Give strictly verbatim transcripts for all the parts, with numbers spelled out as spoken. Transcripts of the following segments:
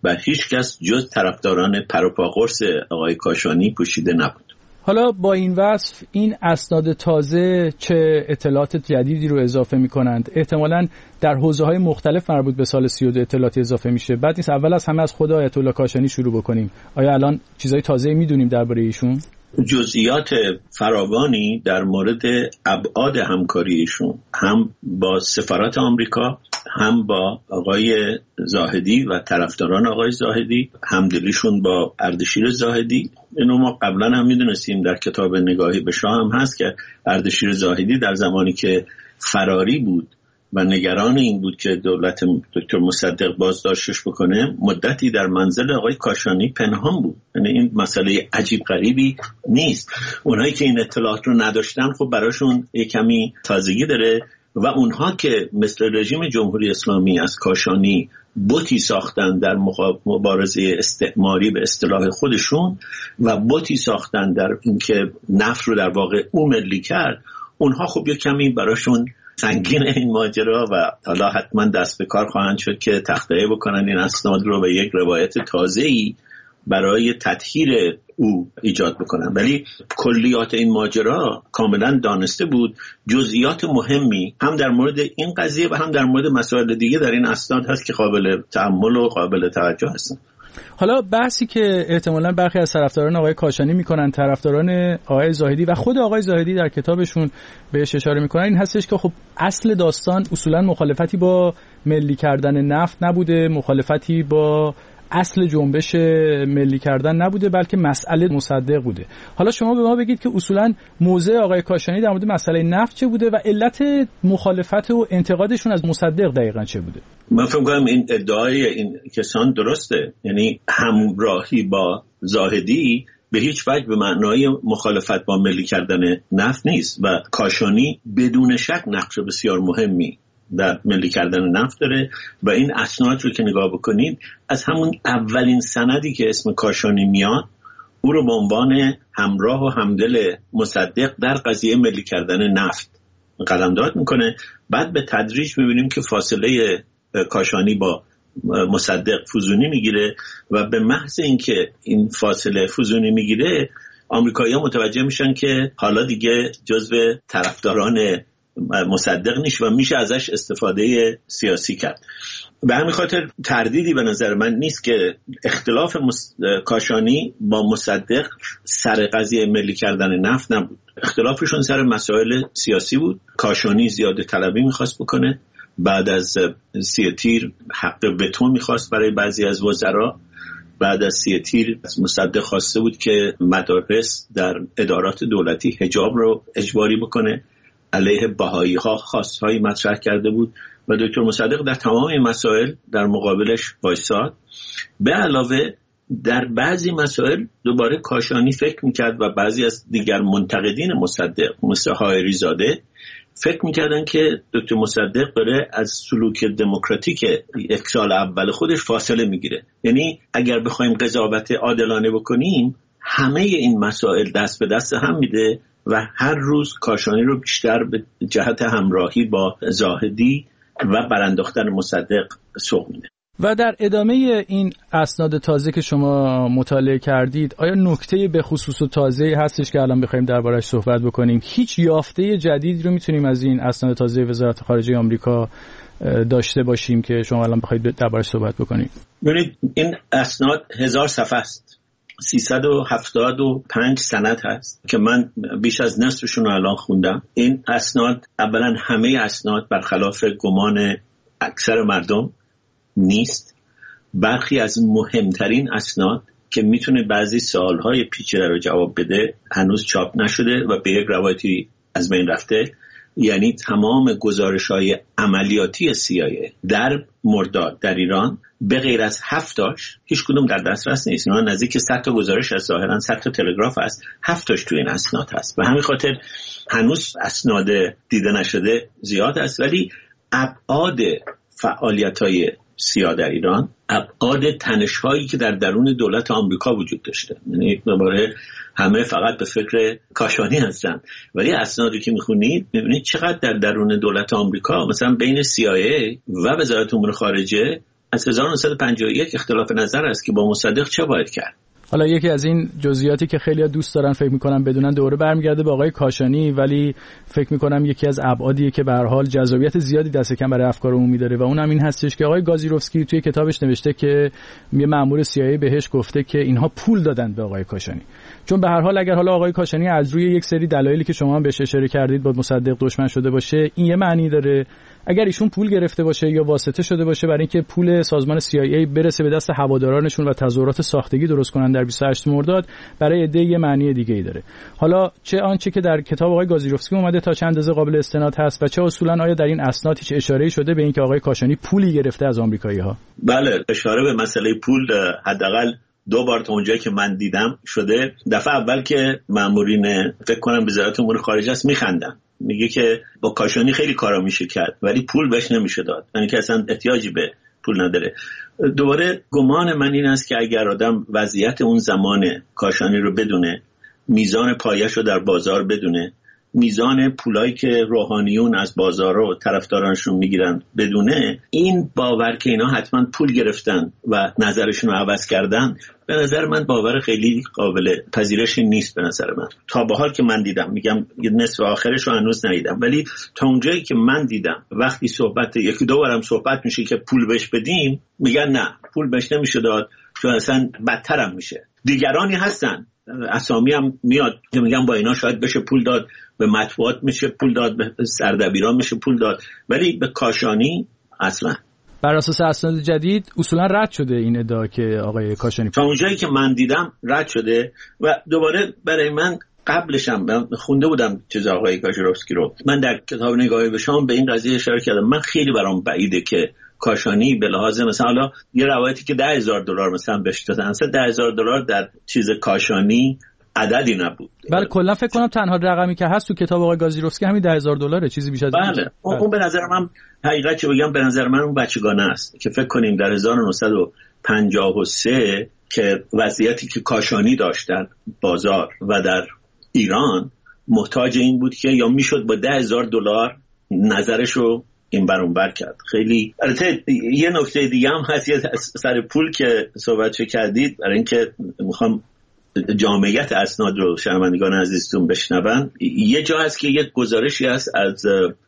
و هیچ کس جز طرفداران پروپاقرص آقای کاشانی پوشیده نبود. حالا با این وصف این اسناد تازه چه اطلاعات جدیدی رو اضافه می‌کنند؟ احتمالاً در حوزه‌های مختلف مربوط به سال سی و دو اطلاعاتی اضافه میشه. بعد نیست اول از همه از خود آیت الله کاشانی شروع بکنیم. آیا الان چیزای تازه‌ای می‌دونیم درباره ایشون؟ جزئیات فراوانی در مورد ابعاد همکاری ایشون، هم با سفارت آمریکا، هم با آقای زاهدی و طرفداران آقای زاهدی، همدلیشون با اردشیر زاهدی. اینو ما قبلا هم میدونستیم، در کتاب نگاهی به شاه هم هست که اردشیر زاهدی در زمانی که فراری بود و نگران این بود که دولت دکتر مصدق بازداشتش بکنه، مدتی در منزل آقای کاشانی پنهان بود. یعنی این مسئله عجیب غریبی نیست. اونایی که این اطلاعات رو نداشتن خب براشون یک کمی تازگی داره، و اونها که مثل رژیم جمهوری اسلامی از کاشانی بوتی ساختن در مبارزه استعماری به اصطلاح خودشون و بوتی ساختن در اینکه نفت رو در واقع او ملی کرد، اونها خب یک کمی براشون سنگین این ماجرا و حالا حتما دست به کار خواهند شد که تخطئه بکنن این اسناد رو و یک روایت تازه‌ای برای تطهیر او ایجاد بکنن. ولی کلیات این ماجرا کاملا دانسته بود. جزئیات مهمی هم در مورد این قضیه و هم در مورد مسائل دیگه در این اسناد هست که قابل تأمل و قابل توجه هستن. حالا بحثی که احتمالاً برخی از طرفداران آقای کاشانی میکنن، طرفداران آقای زاهدی و خود آقای زاهدی در کتابشون بهش اشاره میکنن، این هستش که خب اصل داستان اصولاً مخالفتی با ملی کردن نفت نبوده، مخالفتی با اصل جنبش ملی کردن نبوده، بلکه مسئله مصدق بوده. حالا شما به ما بگید که اصولاً موضع آقای کاشانی در مورد مسئله نفت چه بوده و علت مخالفت و انتقادشون از مصدق دقیقاً چه بوده؟ من فکر می‌کنم این ادعای این کسان درسته. یعنی همراهی با زاهدی به هیچ وجه به معنای مخالفت با ملی کردن نفت نیست و کاشانی بدون شک نقش بسیار مهمی در ملی کردن نفت داره و این اسناد رو که نگاه بکنید، از همون اولین سندی که اسم کاشانی میاد او رو به عنوان همراه و همدل مصدق در قضیه ملی کردن نفت قلمداد میکنه. بعد به تدریج میبینیم که فاصله کاشانی با مصدق فزونی میگیره و به محض اینکه این فاصله فزونی میگیره، آمریکایی‌ها متوجه میشن که حالا دیگه جزو طرفداران مصدق نیست و میشه ازش استفاده سیاسی کرد. به همین خاطر تردیدی به نظر من نیست که اختلاف مس... کاشانی با مصدق سر قضیه ملی کردن نفت نبود. اختلافشون سر مسائل سیاسی بود. کاشانی زیاده طلبی میخواست بکنه، بعد از سی تیر حق وتو میخواست برای بعضی از وزرا، بعد از سی تیر از مصدق خواسته بود که مدارس در ادارات دولتی حجاب رو اجباری بکنه، علیه بهایی ها خواستهایی مطرح کرده بود و دکتر مصدق در تمام این مسائل در مقابلش وایساد. به علاوه در بعضی مسائل دوباره کاشانی فکر میکرد و بعضی از دیگر منتقدین مصدق مثل حائری زاده فکر میکردن که دکتر مصدق داره از سلوک دموکراتیک یک سال اول خودش فاصله میگیره. یعنی اگر بخوایم قضاوت عادلانه بکنیم، همه این مسائل دست به دست هم میده و هر روز کاشانی رو بیشتر به جهت همراهی با زاهدی و برانداختن مصدق سوق میده. و در ادامه این اسناد تازه که شما مطالعه کردید، آیا نکته به خصوص تازه هستش که الان بخوایم دربارش صحبت بکنیم؟ هیچ یافته جدید رو میتونیم از این اسناد تازه وزارت خارجه آمریکا داشته باشیم که شما الان بخواید دربارش صحبت بکنید؟ ببینید این اسناد هزار صفحه است، سیصد و هفتاد و پنج سند هست که من بیش از نصفشون رو الان خوندم. این اسناد اولا همه اسناد برخلاف گمان اکثر مردم نیست. برخی از مهمترین اسناد که میتونه بعضی سوالهای پیچیده رو جواب بده هنوز چاپ نشده و به یک روایتی از بین رفته. یعنی تمام گزارش‌های عملیاتی سی آی ای در مرداد در ایران به غیر از هفتاش هیچ کدوم در دسترس نیست. اینا نزدیک صد تا گزارش از ظاهرا صد تا تلگراف است، هفتاش تو این اسناد هست. به همین خاطر هنوز اسناد دیده نشده زیاد است، ولی ابعاد فعالیت‌های سیا در ایران، ابعاد تنش‌هایی که در درون دولت آمریکا وجود داشته، یعنی دوباره همه فقط به فکر کاشانی هستن، ولی اسنادی که میخونید میبینید چقدر در درون دولت آمریکا مثلا بین سی آی ای و وزارت امور خارجه از هزار و نهصد و پنجاه و یک اختلاف نظر است که با مصدق چه باید کرد. حالا یکی از این جزئیاتی که خیلی‌ها دوست دارن فکر می‌کنن بدونن دوره برمیگرده به آقای کاشانی، ولی فکر می‌کنم یکی از ابعادیه که به هر حال جذابیت زیادی دست کم برای افکار عمومی داره و اونم این هستش که آقای گازیروفسکی توی کتابش نوشته که یه مأمور سی آی ای بهش گفته که اینها پول دادن به آقای کاشانی. چون به هر حال اگر حالا آقای کاشانی از روی یک سری دلایلی که شما هم بهش اشاره کردید با مصدق دشمن شده باشه، این یه معنی داره. اگر ایشون پول گرفته باشه یا واسطه شده باشه برای اینکه پول سازمان سی آی ای برسه به دست هوادارانشون و تظاهرات ساختگی درست کنن در بیست و هشتم مرداد، برای عده یه معنی دیگه‌ای داره. حالا چه آنچه که در کتاب آقای گازیروفسکی اومده تا چند اندازه قابل استناد هست و چه اصولا آیا در این اسناد هیچ اشاره‌ای شده به اینکه آقای کاشانی پولی گرفته از آمریکایی‌ها؟ بله، اشاره به مسئله پول حداقل دو بار تا اونجایی که من دیدم شده. دفعه اول که مامورین فکر کنم وزارت امور خارجه است میخندن، میگه که با کاشانی خیلی کارا میشه کرد ولی پول بهش نمیشه داد، یعنی که اصلا احتیاجی به پول نداره. دوباره گمان من این است که اگر آدم وضعیت اون زمان کاشانی رو بدونه، میزان پایش رو در بازار بدونه، میزان پولایی که روحانیون از بازار رو طرفدارانشون میگیرن بدونه، این باور که اینا حتما پول گرفتن و نظرشون رو عوض کردن، به نظر من باور خیلی قابل پذیرشی نیست. به نظر من تا به حال که من دیدم، میگم نصف آخرش رو هنوز ندیدم، ولی تا اونجایی که من دیدم وقتی صحبت یکی دو بارم صحبت میشه که پول بهش بدیم، میگن نه پول بهش نمیشه داد چون اصلا بدتر هم میشه. دیگرانی هستن، اسامی هم میاد که میگن با اینا شاید بشه پول داد، به مطبوعات میشه پول داد، به سردبیران میشه پول داد، ولی به کاشانی اصلا. بر اساس اسناد جدید اصولا رد شده این ادعا که آقای کاشانی، تا اونجایی که من دیدم رد شده. و دوباره برای من قبلش هم خونده بودم چیز آقای گازیروفسکی رو، من در کتاب نگاهی به شام به این قضیه اشاره کردم. من خیلی برام بعیده که کاشانی به لحاظ مثلا حالا یه روایتی که ده هزار دلار مثلا بهش دادن، مثلا ده هزار دلار در چیز کاشانی عددی نبود. بله کلا فکر کنم تنها رقمی که هست تو کتاب آقای گازیروفسکی همین ده هزار دلاره، چیزی بیش از این. بله اون به نظر من حقیقت چه بگم، به نظر من اون بچگانه است که فکر کنیم در هزار و نهصد و پنجاه و سه که وضعیتی که کاشانی داشتن بازار و در ایران محتاج این بود که یا میشد با ده هزار دلار نظرشو این برون بر کرد. خیلی البته یه نکته دیگه هم هست، یه سر پول که صحبت کردید، برای اینکه میخوام جامعیت اسناد رو شنوندگان عزیزتون بشنون، یه جا هست که یک گزارشی هست از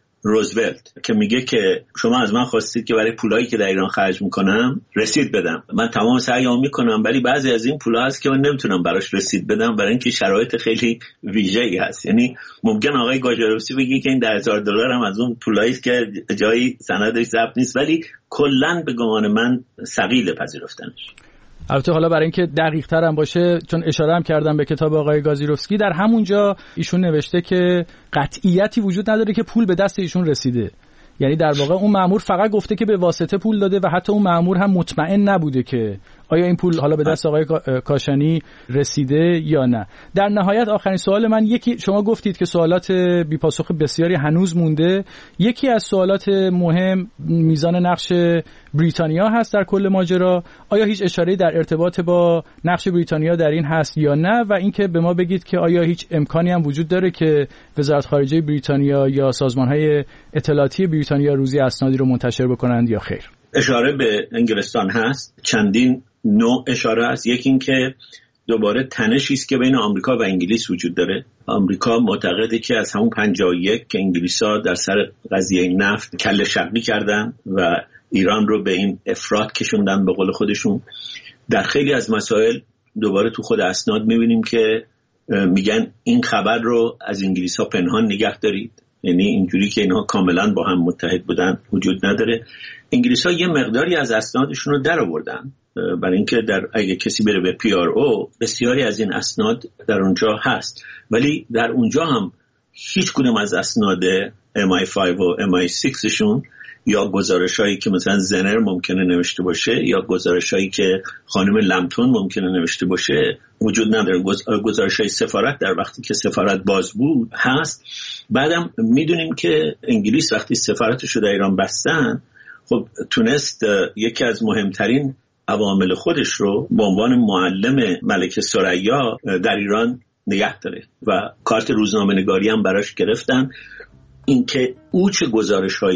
روزولت که میگه که شما از من خواستید که برای پولایی که در ایران خرج میکنم رسید بدم، من تمام سعیام میکنم ولی بعضی از این پولا هست که من نمیتونم براش رسید بدم برای اینکه شرایط خیلی ویژه‌ای هست. یعنی ممکن آقای گازیروفسکی بگه که این ده هزار دلار هم از اون پولایی است که جایی سندش ثبت نیست، ولی کلا به گمان من ثقیل پذیرفتنش. البته حالا برای اینکه دقیق تر هم باشه، چون اشاره هم کردم به کتاب آقای گازیروفسکی، در همونجا ایشون نوشته که قطعیتی وجود نداره که پول به دست ایشون رسیده. یعنی در واقع اون مأمور فقط گفته که به واسطه پول داده و حتی اون مأمور هم مطمئن نبوده که آیا این پول حالا به دست آقای کاشانی رسیده یا نه. در نهایت آخرین سوال من، یکی شما گفتید که سوالات بی پاسخ بسیاری هنوز مونده، یکی از سوالات مهم میزان نقش بریتانیا هست در کل ماجرا. آیا هیچ اشاره‌ای در ارتباط با نقش بریتانیا در این هست یا نه؟ و اینکه به ما بگید که آیا هیچ امکانی هم وجود داره که وزارت خارجه بریتانیا یا سازمان‌های اطلاعاتی بریتانیا روزی اسنادی رو منتشر بکنند یا خیر؟ اشاره به انگلستان هست، چندین نوع اشاره هست. یکی این که دوباره تنشی است که بین آمریکا و انگلیس وجود داره. آمریکا معتقده که از همون پنجاه و یک که انگلیس‌ها در سر قضیه نفت کله شقی کردن و ایران رو به این افراط کشوندن به قول خودشون. در خیلی از مسائل دوباره تو خود اسناد می‌بینیم که میگن این خبر رو از انگلیس‌ها پنهان نگه دارید، یعنی اینجوری که اینها کاملا با هم متحد بودن وجود نداره. انگلیس‌ها یه مقداری از اسنادشون رو در آوردن، برای اینکه در اگه کسی بره به پی آر او بسیاری از این اسناد در اونجا هست، ولی در اونجا هم هیچ کدوم از اسناد ام آی پنج و ام آی شش شون یا گزارشایی که مثلا زنر ممکنه نوشته باشه یا گزارشایی که خانم لمتون ممکنه نوشته باشه وجود نداره. گزارشای سفارت در وقتی که سفارت باز بود هست. بعدم میدونیم که انگلیس وقتی سفارتش رو در ایران بستن، خب تونست یکی از مهمترین عوامل خودش رو به عنوان معلم ملکه ثریا در ایران نگه داره و کارت روزنامه‌نگاری هم براش گرفتن. اینکه او چه گزارش‌هایی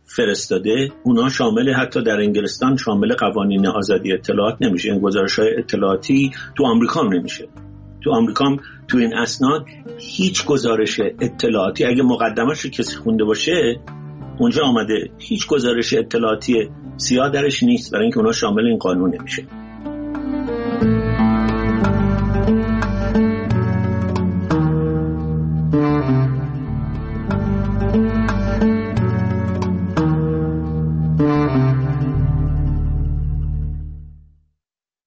فرستاده اونا شامل، حتی در انگلستان شامل قوانین آزادی اطلاعات نمیشه. این گزارش‌های اطلاعاتی تو آمریکا هم نمیشه. تو آمریکا هم تو این اسناد هیچ گزارش اطلاعاتی، اگه مقدمش رو کسی خونده باشه اونجا آمده هیچ گزارش اطلاعاتی سیاه درش نیست، برای اینکه اونا شامل این قانون نمیشه.